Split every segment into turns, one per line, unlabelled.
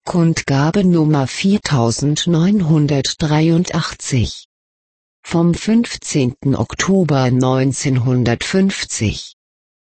Kundgabe Nummer 4983 vom 15. Oktober 1950.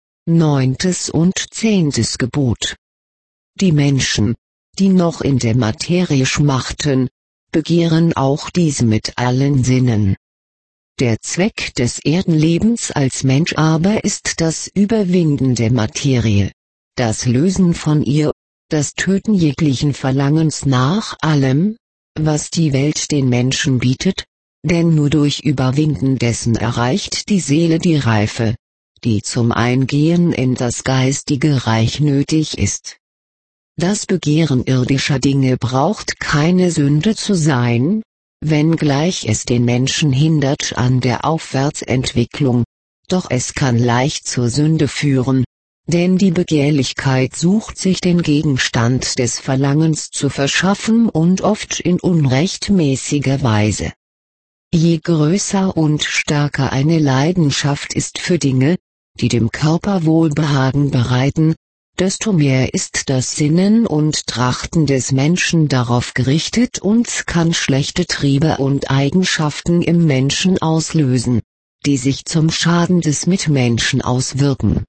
9. und 10. Gebot. Die Menschen, die noch in der Materie schmachten, begehren auch dies mit allen Sinnen. Der Zweck des Erdenlebens als Mensch aber ist das Überwinden der Materie, das Lösen von ihr, das Töten jeglichen Verlangens nach allem, was die Welt den Menschen bietet, denn nur durch Überwinden dessen erreicht die Seele die Reife, die zum Eingehen in das geistige Reich nötig ist. Das Begehren irdischer Dinge braucht keine Sünde zu sein, wenngleich es den Menschen hindert an der Aufwärtsentwicklung, doch es kann leicht zur Sünde führen, denn die Begehrlichkeit sucht sich den Gegenstand des Verlangens zu verschaffen und oft in unrechtmäßiger Weise. Je größer und stärker eine Leidenschaft ist für Dinge, die dem Körper Wohlbehagen bereiten, desto mehr ist das Sinnen und Trachten des Menschen darauf gerichtet und kann schlechte Triebe und Eigenschaften im Menschen auslösen, die sich zum Schaden des Mitmenschen auswirken.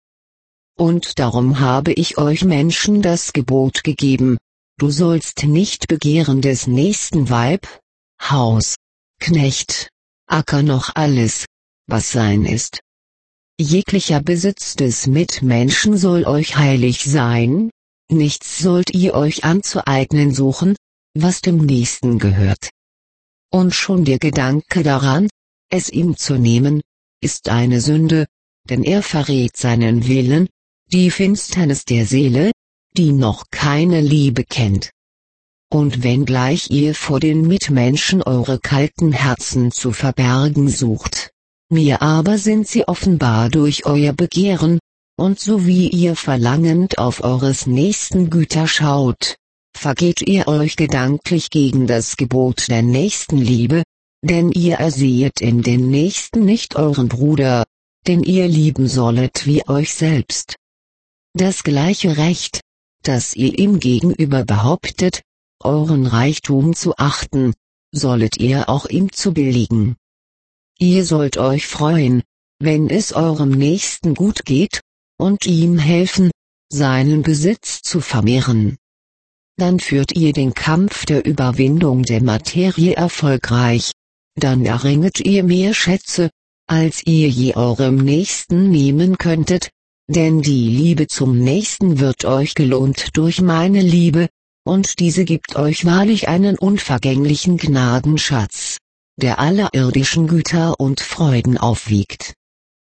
Und darum habe ich euch Menschen das Gebot gegeben: Du sollst nicht begehren des nächsten Weib, Haus, Knecht, Acker noch alles, was sein ist. Jeglicher Besitz des Mitmenschen soll euch heilig sein, nichts sollt ihr euch anzueignen suchen, was dem Nächsten gehört. Und schon der Gedanke daran, es ihm zu nehmen, ist eine Sünde, denn er verrät seinen Willen, die Finsternis der Seele, die noch keine Liebe kennt. Und wenngleich ihr vor den Mitmenschen eure kalten Herzen zu verbergen sucht, mir aber sind sie offenbar durch euer Begehren, und so wie ihr verlangend auf eures nächsten Güter schaut, vergeht ihr euch gedanklich gegen das Gebot der Nächstenliebe, denn ihr ersehet in den Nächsten nicht euren Bruder, den ihr lieben sollet wie euch selbst. Das gleiche Recht, das ihr ihm gegenüber behauptet, euren Reichtum zu achten, sollet ihr auch ihm zu billigen. Ihr sollt euch freuen, wenn es eurem Nächsten gut geht, und ihm helfen, seinen Besitz zu vermehren. Dann führt ihr den Kampf der Überwindung der Materie erfolgreich, dann erringet ihr mehr Schätze, als ihr je eurem Nächsten nehmen könntet, denn die Liebe zum Nächsten wird euch gelohnt durch meine Liebe, und diese gibt euch wahrlich einen unvergänglichen Gnadenschatz, der aller irdischen Güter und Freuden aufwiegt.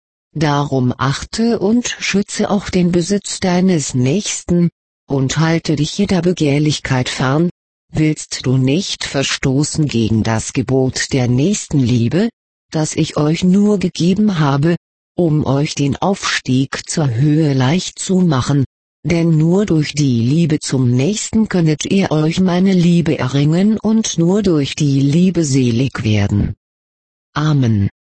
Darum achte und schütze auch den Besitz deines Nächsten, und halte dich jeder Begehrlichkeit fern. Willst du nicht verstoßen gegen das Gebot der Nächstenliebe, das ich euch nur gegeben habe, um euch den Aufstieg zur Höhe leicht zu machen, denn nur durch die Liebe zum Nächsten könnet ihr euch meine Liebe erringen und nur durch die Liebe selig werden. Amen.